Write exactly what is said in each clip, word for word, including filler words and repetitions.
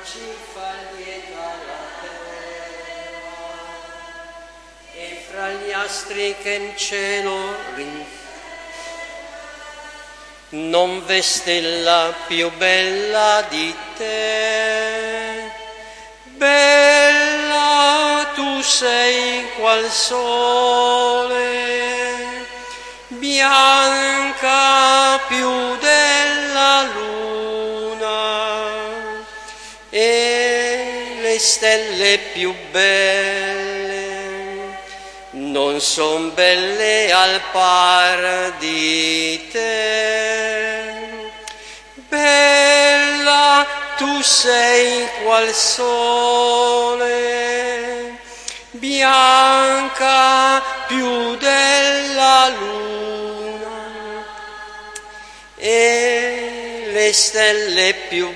ci fa lieta la terra, e fra gli astri che in cielo rinforzano non v'è stella più bella di te. Bella tu sei qual sole, bianca più della luna, e le stelle più belle non son belle al par di te. Bella tu sei qual sole, bianca più della luna, e le stelle più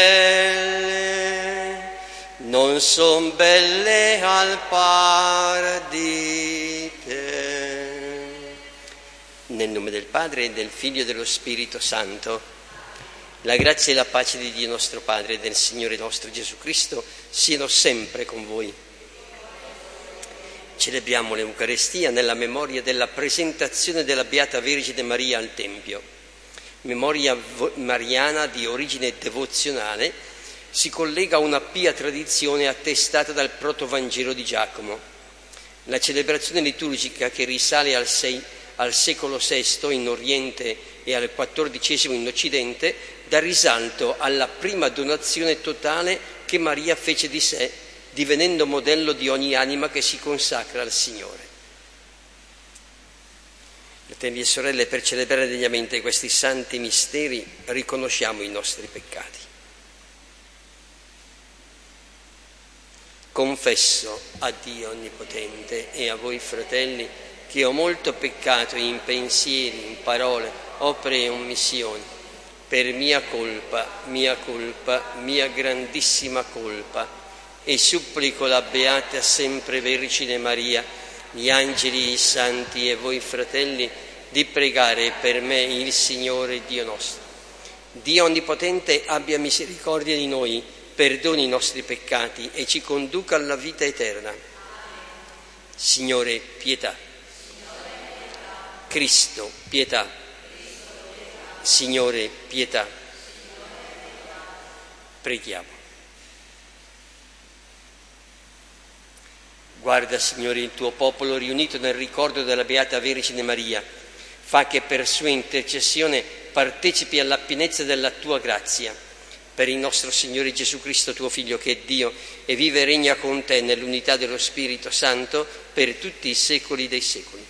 belle non son belle al par di te. Nel nome del Padre, e del Figlio e dello Spirito Santo. La grazia e la pace di Dio nostro Padre e del Signore nostro Gesù Cristo siano sempre con voi. Celebriamo l'Eucarestia nella memoria della presentazione della Beata Vergine Maria al Tempio. Memoria mariana di origine devozionale, si collega a una pia tradizione attestata dal protovangelo di Giacomo. La celebrazione liturgica, che risale al, sei, al secolo sesto in Oriente e al quattordicesimo in Occidente, dà risalto alla prima donazione totale che Maria fece di sé, divenendo modello di ogni anima che si consacra al Signore. Fratelli e sorelle, per celebrare degnamente questi santi misteri riconosciamo i nostri peccati. Confesso a Dio Onnipotente e a voi, fratelli, che ho molto peccato in pensieri, in parole, opere e omissioni, per mia colpa, mia colpa, mia grandissima colpa, e supplico la Beata Sempre Vergine Maria, gli angeli, i santi e voi, fratelli, di pregare per me il Signore Dio nostro. Dio Onnipotente abbia misericordia di noi, perdoni i nostri peccati e ci conduca alla vita eterna. Signore, pietà. Cristo, pietà. Signore, pietà. Preghiamo. Guarda, Signore, il tuo popolo riunito nel ricordo della Beata Vergine Maria. Fa che per sua intercessione partecipi alla pienezza della tua grazia. Per il nostro Signore Gesù Cristo, tuo Figlio, che è Dio e vive e regna con te nell'unità dello Spirito Santo per tutti i secoli dei secoli.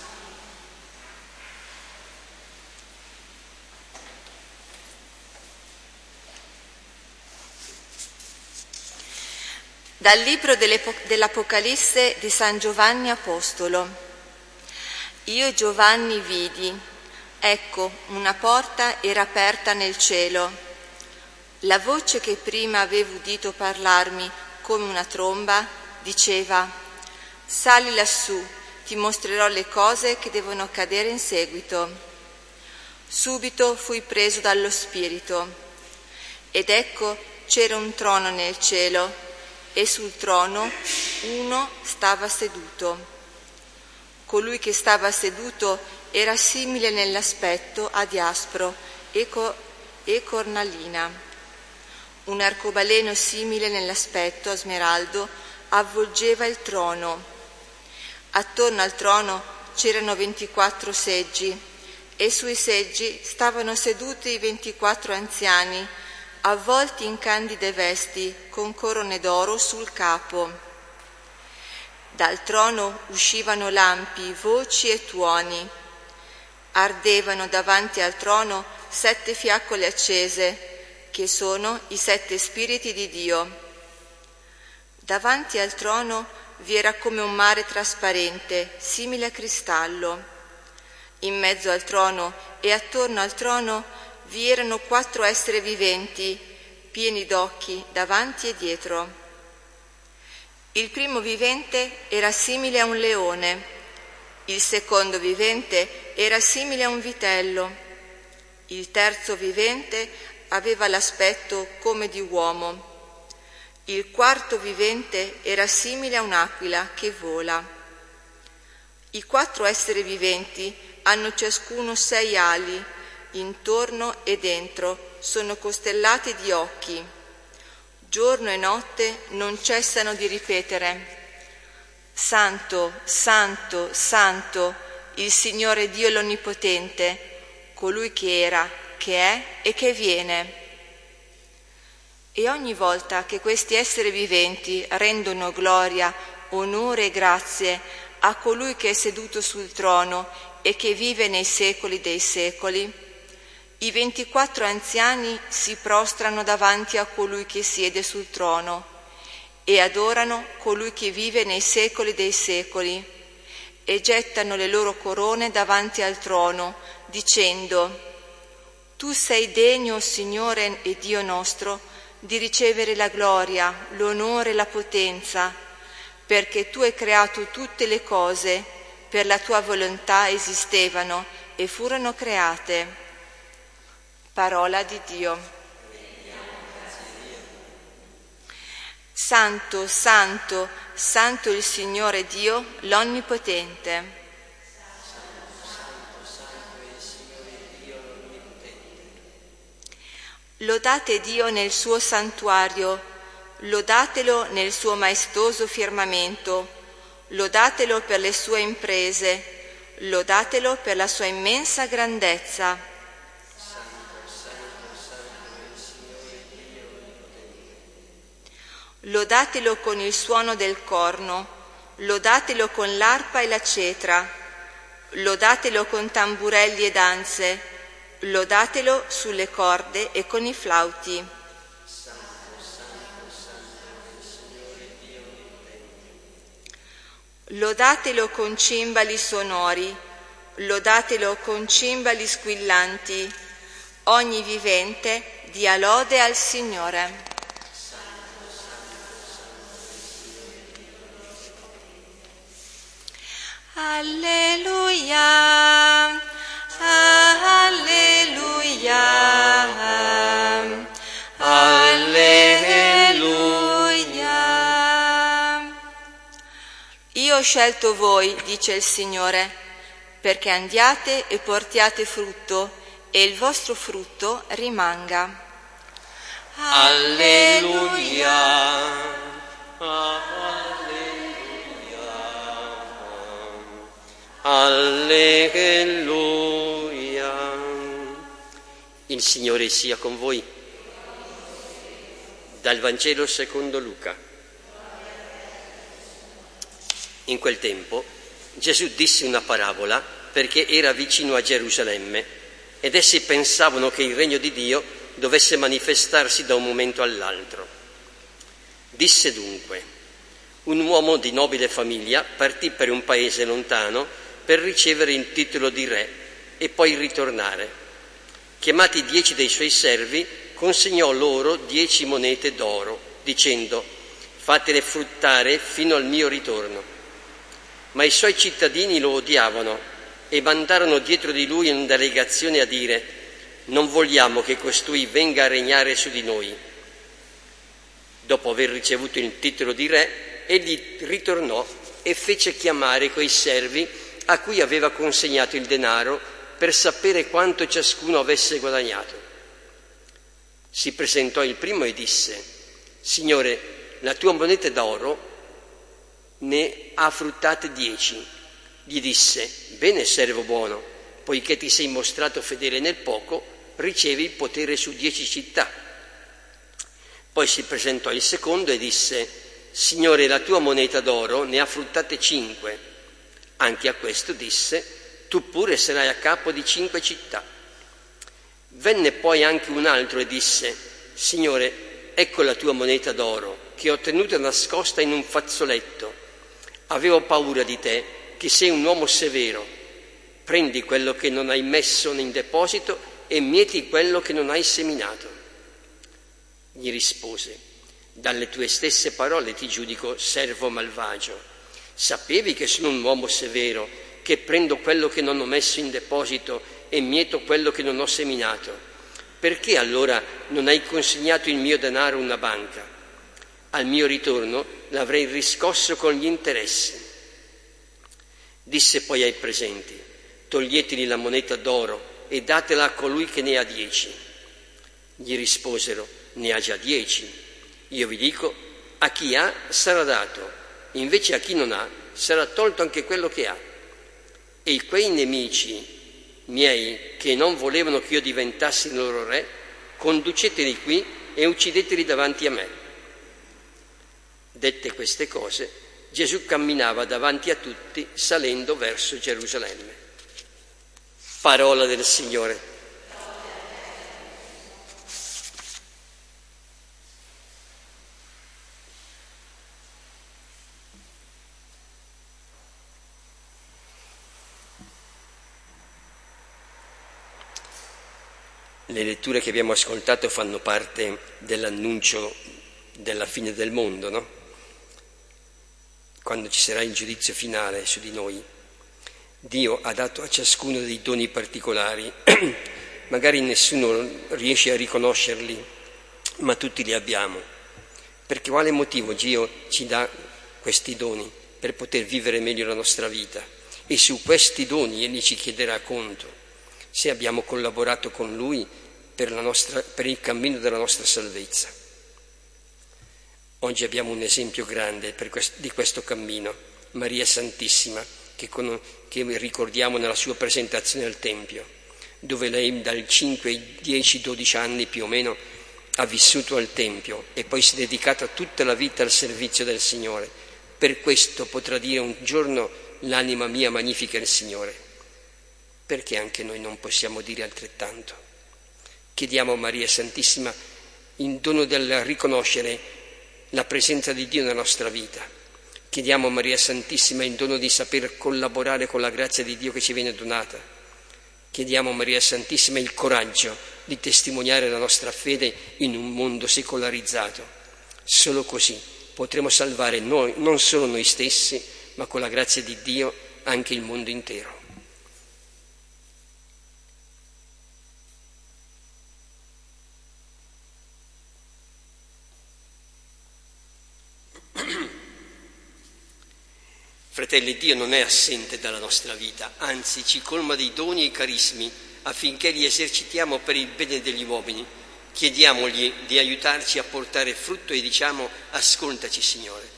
Dal libro dell'Apocalisse di San Giovanni Apostolo. Io Giovanni vidi, ecco, una porta era aperta nel cielo. La voce che prima avevo udito parlarmi come una tromba diceva: sali lassù, ti mostrerò le cose che devono accadere in seguito. Subito fui preso dallo Spirito, ed ecco c'era un trono nel cielo, e sul trono uno stava seduto. Colui che stava seduto era simile nell'aspetto a diaspro e, co- e cornalina. Un arcobaleno simile nell'aspetto a smeraldo avvolgeva il trono. Attorno al trono c'erano ventiquattro seggi, e sui seggi stavano seduti i ventiquattro anziani, avvolti in candide vesti, con corone d'oro sul capo. Dal trono uscivano lampi, voci e tuoni. Ardevano davanti al trono sette fiaccole accese, che sono i sette spiriti di Dio. Davanti al trono vi era come un mare trasparente, simile a cristallo. In mezzo al trono e attorno al trono vi erano quattro esseri viventi, pieni d'occhi davanti e dietro. Il primo vivente era simile a un leone, il secondo vivente era simile a un vitello, il terzo vivente aveva l'aspetto come di uomo, Il quarto vivente era simile a un'aquila che vola. I quattro esseri viventi hanno ciascuno sei ali, intorno e dentro sono costellati di occhi. Giorno e notte non cessano di ripetere: Santo, Santo, Santo, il Signore Dio l'Onnipotente, colui che era, che è e che viene. E ogni volta che questi esseri viventi rendono gloria, onore e grazie a colui che è seduto sul trono e che vive nei secoli dei secoli, i ventiquattro anziani si prostrano davanti a colui che siede sul trono e adorano colui che vive nei secoli dei secoli e gettano le loro corone davanti al trono, dicendo: Tu sei degno, Signore e Dio nostro, di ricevere la gloria, l'onore e la potenza, perché tu hai creato tutte le cose, per la tua volontà esistevano e furono create. Parola di Dio. Santo, santo, santo il Signore Dio, l'Onnipotente. Lodate Dio nel suo santuario, lodatelo nel suo maestoso firmamento, lodatelo per le sue imprese, lodatelo per la sua immensa grandezza. Lodatelo con il suono del corno, lodatelo con l'arpa e la cetra, lodatelo con tamburelli e danze, lodatelo sulle corde e con i flauti. Lodatelo con cimbali sonori, lodatelo con cimbali squillanti. Ogni vivente dia lode al Signore. Alleluia, alleluia, alleluia. Io ho scelto voi, dice il Signore, perché andiate e portiate frutto e il vostro frutto rimanga. Alleluia, alleluia. Il Signore sia con voi. Dal Vangelo secondo Luca. In quel tempo Gesù disse una parabola perché era vicino a Gerusalemme ed essi pensavano che il regno di Dio dovesse manifestarsi da un momento all'altro. Disse dunque: un uomo di nobile famiglia partì per un paese lontano per ricevere il titolo di re e poi ritornare. Chiamati dieci dei suoi servi, consegnò loro dieci monete d'oro, dicendo: fatele fruttare fino al mio ritorno. Ma i suoi cittadini lo odiavano e mandarono dietro di lui una delegazione a dire: non vogliamo che costui venga a regnare su di noi. Dopo aver ricevuto il titolo di re, egli ritornò e fece chiamare quei servi a cui aveva consegnato il denaro per sapere quanto ciascuno avesse guadagnato. Si presentò il primo e disse: Signore, la tua moneta d'oro ne ha fruttate dieci. Gli disse: bene, servo buono, poiché ti sei mostrato fedele nel poco, ricevi il potere su dieci città. Poi si presentò il secondo e disse: Signore, la tua moneta d'oro ne ha fruttate cinque. Anche a questo disse: tu pure sarai a capo di cinque città. Venne poi anche un altro e disse: Signore, ecco la tua moneta d'oro, che ho tenuta nascosta in un fazzoletto. Avevo paura di te, che sei un uomo severo. Prendi quello che non hai messo in deposito e mieti quello che non hai seminato. Gli rispose: dalle tue stesse parole ti giudico servo malvagio. Sapevi che sono un uomo severo, che prendo quello che non ho messo in deposito e mieto quello che non ho seminato. Perché allora non hai consegnato il mio denaro a una banca? Al mio ritorno l'avrei riscosso con gli interessi. Disse poi ai presenti: toglieteli la moneta d'oro e datela a colui che ne ha dieci. Gli risposero: ne ha già dieci. Io vi dico, a chi ha sarà dato, invece a chi non ha sarà tolto anche quello che ha. E quei nemici miei che non volevano che io diventassi il loro re, conduceteli qui e uccideteli davanti a me. Dette queste cose, Gesù camminava davanti a tutti, salendo verso Gerusalemme. Parola del Signore. Le letture che abbiamo ascoltato fanno parte dell'annuncio della fine del mondo, no? Quando ci sarà il giudizio finale su di noi. Dio ha dato a ciascuno dei doni particolari, magari nessuno riesce a riconoscerli, ma tutti li abbiamo. Per quale motivo Dio ci dà questi doni? Per poter vivere meglio la nostra vita. E su questi doni Egli ci chiederà conto, se abbiamo collaborato con Lui per, la nostra, per il cammino della nostra salvezza. Oggi abbiamo un esempio grande per questo, di questo cammino, Maria Santissima, che, con, che ricordiamo nella sua presentazione al Tempio, dove lei dal cinque ai dieci dodici anni più o meno ha vissuto al Tempio e poi si è dedicata tutta la vita al servizio del Signore. Per questo potrà dire un giorno: l'anima mia magnifica il Signore. Perché anche noi non possiamo dire altrettanto? Chiediamo a Maria Santissima in dono del riconoscere la presenza di Dio nella nostra vita. Chiediamo a Maria Santissima in dono di saper collaborare con la grazia di Dio che ci viene donata. Chiediamo a Maria Santissima il coraggio di testimoniare la nostra fede in un mondo secolarizzato. Solo così potremo salvare noi, non solo noi stessi, ma con la grazia di Dio anche il mondo intero. Fratelli, Dio non è assente dalla nostra vita, anzi ci colma di doni e carismi affinché li esercitiamo per il bene degli uomini. Chiediamogli di aiutarci a portare frutto e diciamo: ascoltaci, Signore.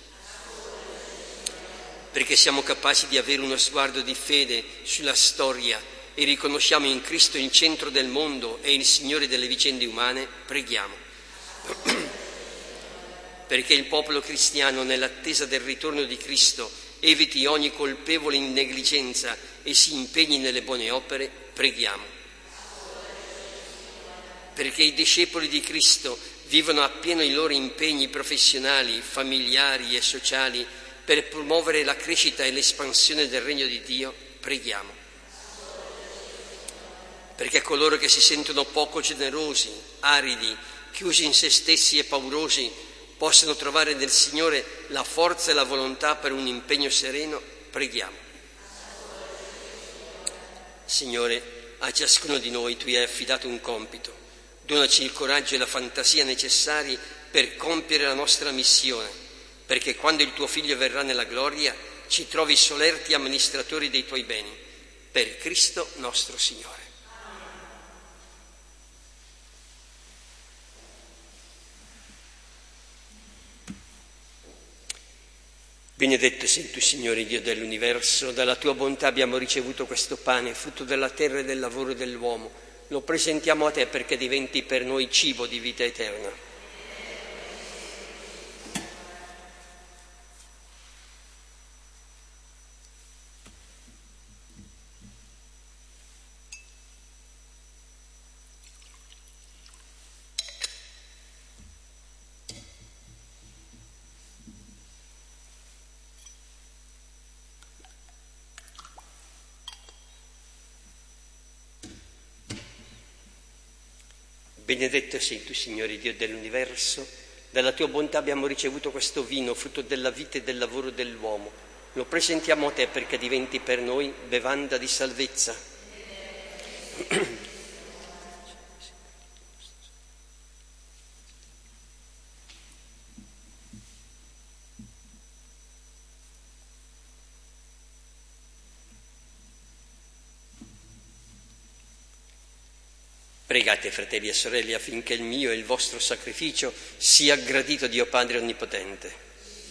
Perché siamo capaci di avere uno sguardo di fede sulla storia e riconosciamo in Cristo il centro del mondo e il Signore delle vicende umane, preghiamo. Perché il popolo cristiano, nell'attesa del ritorno di Cristo, eviti ogni colpevole negligenza e si impegni nelle buone opere, preghiamo. Perché i discepoli di Cristo vivano appieno i loro impegni professionali, familiari e sociali per promuovere la crescita e l'espansione del regno di Dio, preghiamo. Perché coloro che si sentono poco generosi, aridi, chiusi in se stessi e paurosi, possano trovare nel Signore la forza e la volontà per un impegno sereno, preghiamo. Signore, a ciascuno di noi Tu hai affidato un compito. Donaci il coraggio e la fantasia necessari per compiere la nostra missione, perché quando il Tuo Figlio verrà nella gloria ci trovi solerti amministratori dei Tuoi beni. Per Cristo nostro Signore. Benedetto sei Tu, Signore Dio dell'universo, dalla Tua bontà abbiamo ricevuto questo pane, frutto della terra e del lavoro dell'uomo. Lo presentiamo a Te perché diventi per noi cibo di vita eterna. Benedetto sei Tu, Signore Dio dell'universo, dalla Tua bontà abbiamo ricevuto questo vino, frutto della vita e del lavoro dell'uomo. Lo presentiamo a Te perché diventi per noi bevanda di salvezza. Pregate, fratelli e sorelle, affinché il mio e il vostro sacrificio sia gradito a Dio Padre Onnipotente.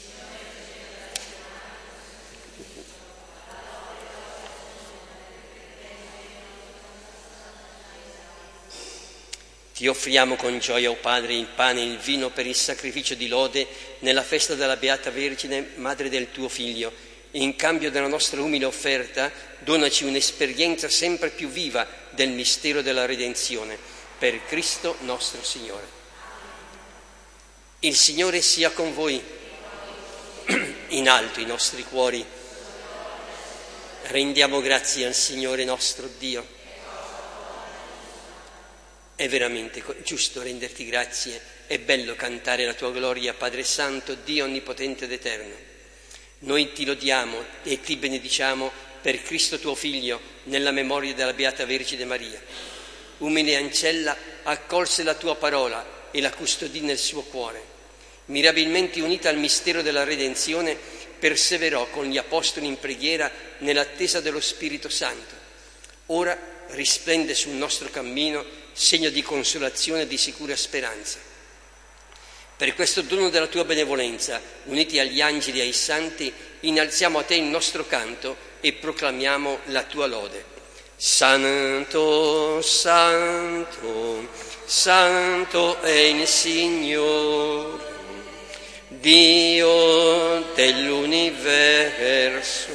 Ti offriamo con gioia, o Padre, il pane e il vino per il sacrificio di lode nella festa della Beata Vergine, Madre del tuo Figlio, e in cambio della nostra umile offerta donaci un'esperienza sempre più viva del mistero della redenzione, per Cristo nostro Signore. Il Signore sia con voi. In alto i nostri cuori. Rendiamo grazie al Signore nostro Dio. È veramente giusto renderti grazie, è bello cantare la tua gloria, Padre Santo, Dio Onnipotente ed Eterno. Noi ti lodiamo e ti benediciamo per Cristo tuo Figlio, nella memoria della Beata Vergine Maria. Umile ancella accolse la tua parola e la custodì nel suo cuore. Mirabilmente unita al mistero della redenzione, perseverò con gli apostoli in preghiera nell'attesa dello Spirito Santo. Ora risplende sul nostro cammino, segno di consolazione e di sicura speranza. Per questo dono della tua benevolenza, uniti agli angeli e ai santi, innalziamo a te il nostro canto e proclamiamo la tua lode. Santo, Santo, Santo è il Signore, Dio dell'universo.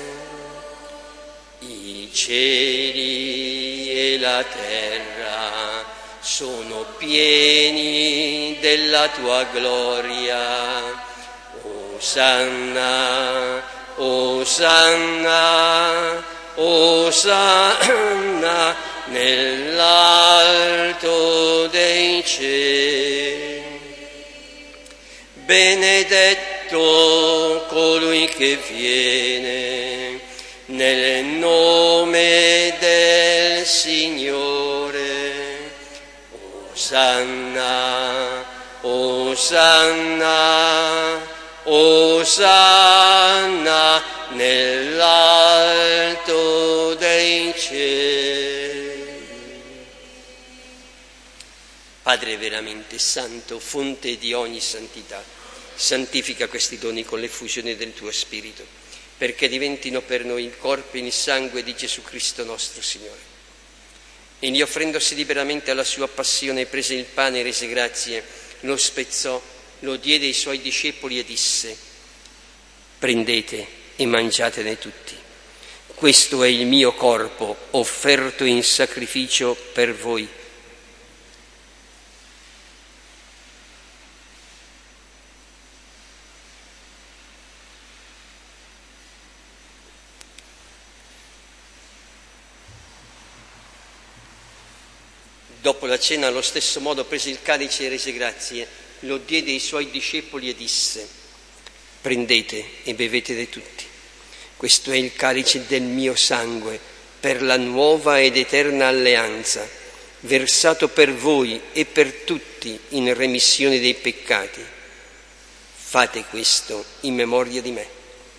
I cieli e la terra sono pieni della tua gloria. Osanna, Osanna, Osanna nell'alto dei cieli. Benedetto colui che viene nel nome del Signore. Osanna, Osanna, Osanna nell'alto dei cieli. Padre veramente santo, fonte di ogni santità, santifica questi doni con l'effusione del tuo Spirito, perché diventino per noi il corpo e il sangue di Gesù Cristo nostro Signore. Egli, offrendosi liberamente alla sua passione, prese il pane e rese grazie, lo spezzò, lo diede ai suoi discepoli e disse: prendete e mangiatene tutti. Questo è il mio corpo offerto in sacrificio per voi. Dopo la cena, allo stesso modo, prese il calice e rese grazie, lo diede ai suoi discepoli e disse: prendete e bevetene tutti. Questo è il calice del mio sangue, per la nuova ed eterna alleanza, versato per voi e per tutti in remissione dei peccati. Fate questo in memoria di me.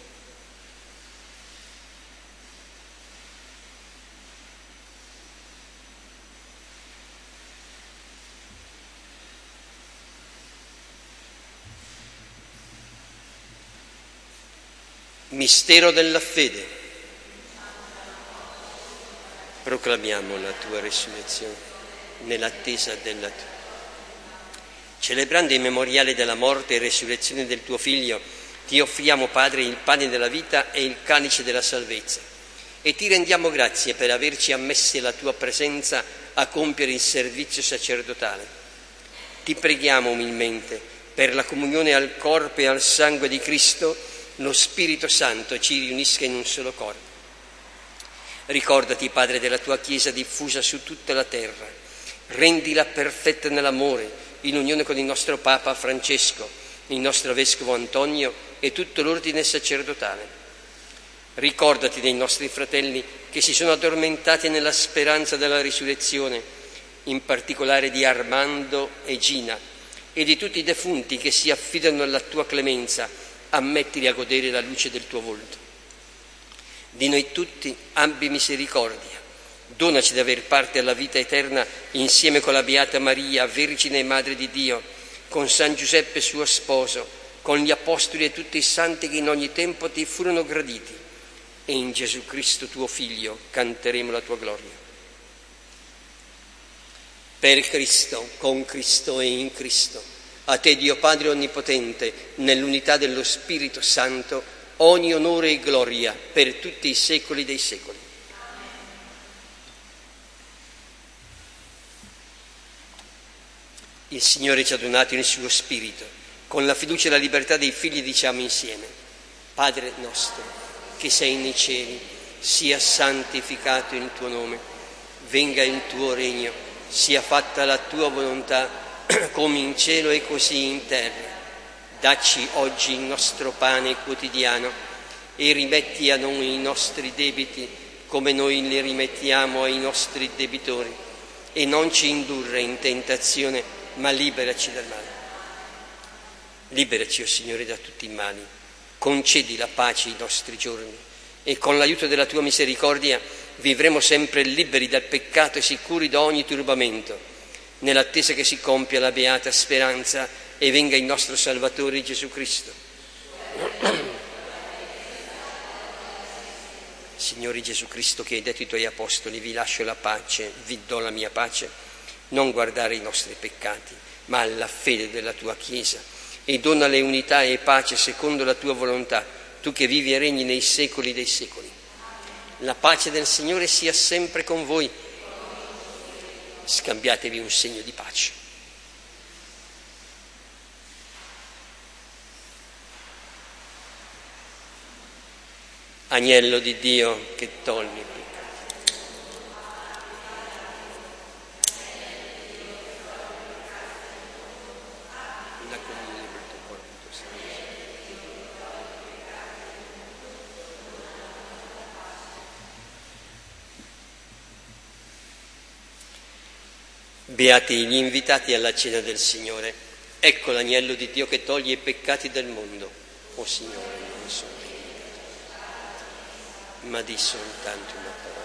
Mistero della fede. Proclamiamo la tua resurrezione nell'attesa della tua. Celebrando il memoriale della morte e resurrezione del tuo Figlio, ti offriamo, Padre, il pane della vita e il calice della salvezza, e ti rendiamo grazie per averci ammessi alla tua presenza a compiere il servizio sacerdotale. Ti preghiamo umilmente per la comunione al corpo e al sangue di Cristo, lo Spirito Santo ci riunisca in un solo corpo. Ricordati, Padre, della tua Chiesa diffusa su tutta la terra. Rendila perfetta nell'amore, in unione con il nostro Papa Francesco, il nostro Vescovo Antonio e tutto l'ordine sacerdotale. Ricordati dei nostri fratelli che si sono addormentati nella speranza della risurrezione, in particolare di Armando e Gina, e di tutti i defunti che si affidano alla tua clemenza. Ammettili a godere la luce del tuo volto. Di noi tutti abbi misericordia, Donaci di aver parte alla vita eterna insieme con la Beata Maria, Vergine e Madre di Dio, con San Giuseppe suo sposo, con gli Apostoli e tutti i santi che in ogni tempo ti furono graditi. E in Gesù Cristo tuo Figlio canteremo la tua gloria. Per Cristo, con Cristo e in Cristo, a te Dio Padre Onnipotente, nell'unità dello Spirito Santo, ogni onore e gloria per tutti i secoli dei secoli. Il Signore ci ha donato il suo Spirito. Con la fiducia e la libertà dei figli diciamo insieme: Padre nostro, che sei nei cieli, sia santificato il tuo nome, venga il tuo regno, sia fatta la tua volontà, come in cielo e così in terra. Dacci oggi il nostro pane quotidiano e rimetti a noi i nostri debiti, come noi li rimettiamo ai nostri debitori, e non ci indurre in tentazione, ma liberaci dal male. Liberaci, o Signore, da tutti i mali, concedi la pace ai nostri giorni e con l'aiuto della tua misericordia vivremo sempre liberi dal peccato e sicuri da ogni turbamento, nell'attesa che si compia la beata speranza e venga il nostro Salvatore Gesù Cristo. Signore Gesù Cristo, che hai detto ai tuoi apostoli: vi lascio la pace, vi do la mia pace, non guardare i nostri peccati, ma alla fede della tua Chiesa, e donale unità e pace secondo la tua volontà, tu che vivi e regni nei secoli dei secoli. La pace del Signore sia sempre con voi. Scambiatevi un segno di pace. Agnello di Dio che togli il peccato. La comunione del tuo corpo, del tuo sangue. Beati gli invitati alla cena del Signore. Ecco l'agnello di Dio che toglie i peccati del mondo. O Signore, non sono ma di soltanto una parola.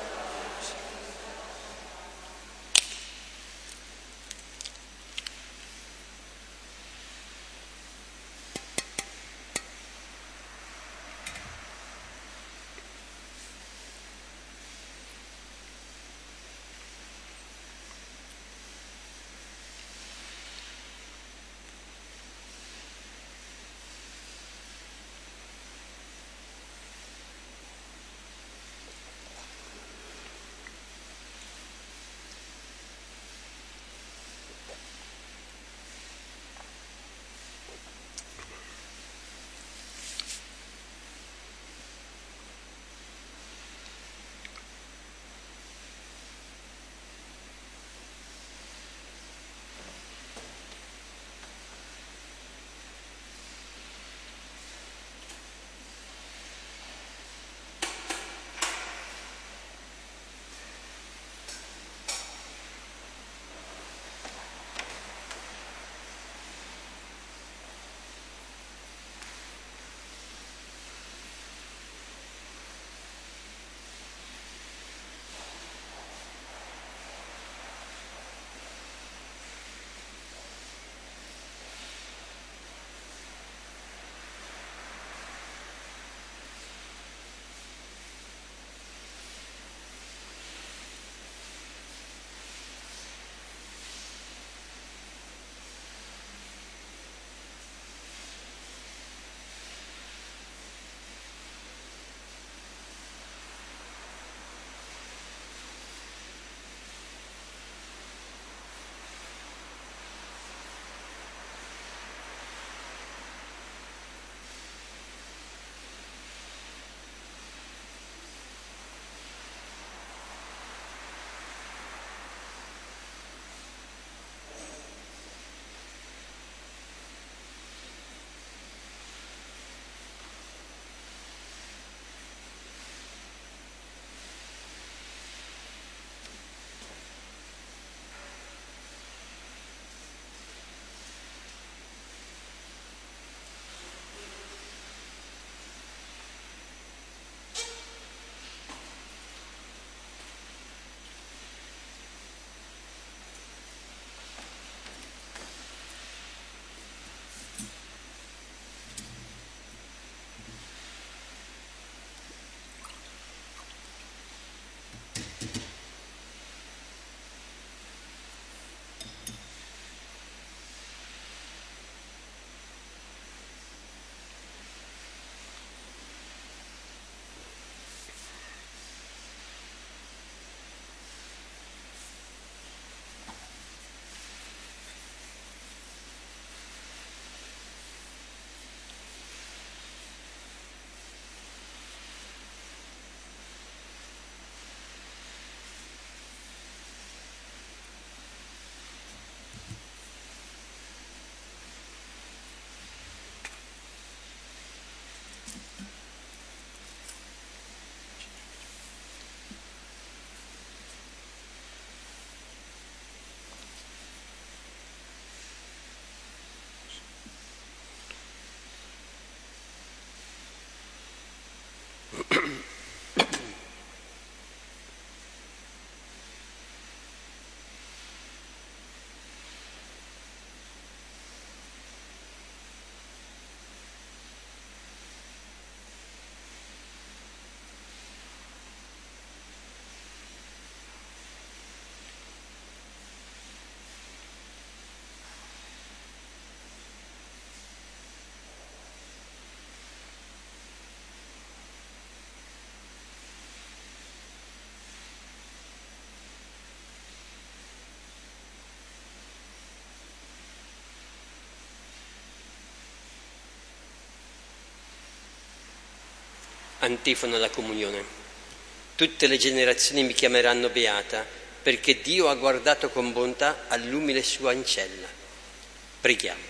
Antifona alla comunione. Tutte le generazioni mi chiameranno beata, perché Dio ha guardato con bontà all'umile sua ancella. Preghiamo.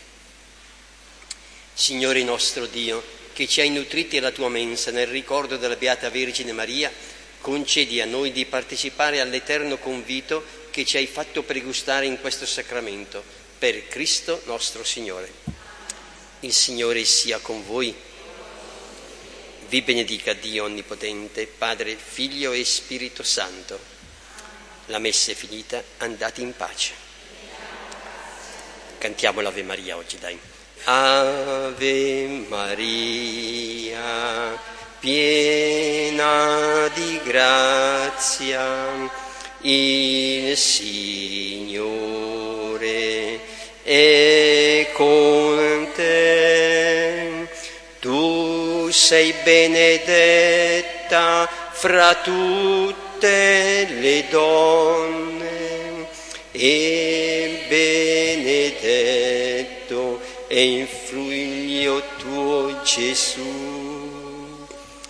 Signore nostro Dio, che ci hai nutriti alla tua mensa nel ricordo della Beata Vergine Maria, concedi a noi di partecipare all'eterno convito che ci hai fatto pregustare in questo sacramento, per Cristo nostro Signore. Il Signore sia con voi. Vi benedica Dio Onnipotente, Padre, Figlio e Spirito Santo. La messa è finita, andate in pace. Cantiamo l'Ave Maria oggi, dai. Ave Maria, piena di grazia, il Signore è con te. Tu sei benedetta fra tutte le donne e benedetto è il figlio tuo Gesù.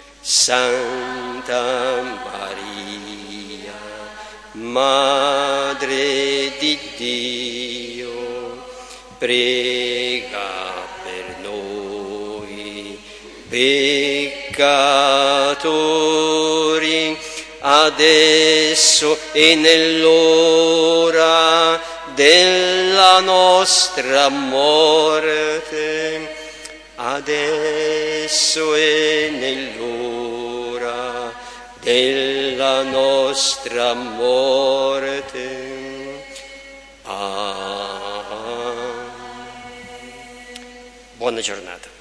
Santa Maria, Madre di Dio, prega per noi peccatori, adesso e nell'ora della nostra morte, adesso e nell'ora della nostra morte. Amen. Buona giornata.